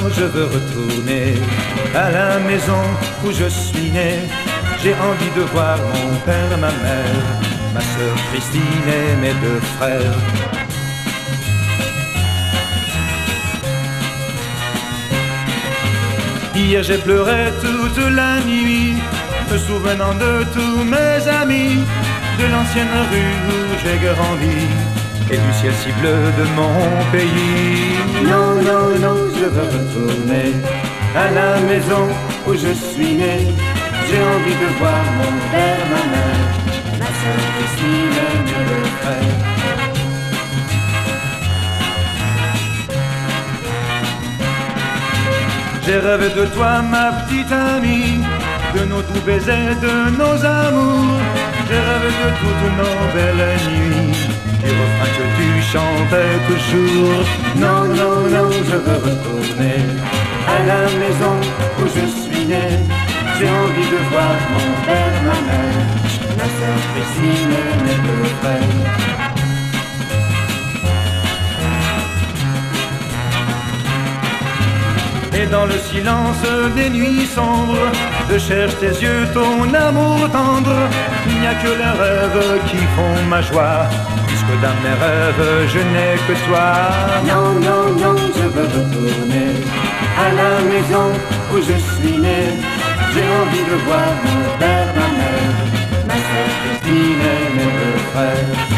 je veux retourner à la maison où je suis né. J'ai envie de voir mon père, ma mère, ma sœur Christine et mes deux frères. Hier j'ai pleuré toute la nuit, me souvenant de tous mes amis, de l'ancienne rue où j'ai grandi et du ciel si bleu de mon pays. Non, non, non, je veux retourner à la maison où je suis né. J'ai envie de voir mon père, ma mère, ma sœur Christine et mes deux frères. J'ai rêvé de toi, ma petite amie, de nos doux baisers, de nos amours. J'ai rêvé de toutes nos belles nuits, du refrain que tu chantais toujours. Non, non, non, je veux retourner à la maison où je suis né. J'ai envie de voir mon père, ma mère, ma sœur Christine et mes deux frères. Et dans le silence des nuits sombres, je cherche tes yeux, ton amour tendre. Il n'y a que les rêves qui font ma joie, puisque dans mes rêves je n'ai que toi. Non, non, non, je veux retourner à la maison où je suis né. J'ai envie de voir mon père, ma mère, ma sœur Christine et mes deux frères.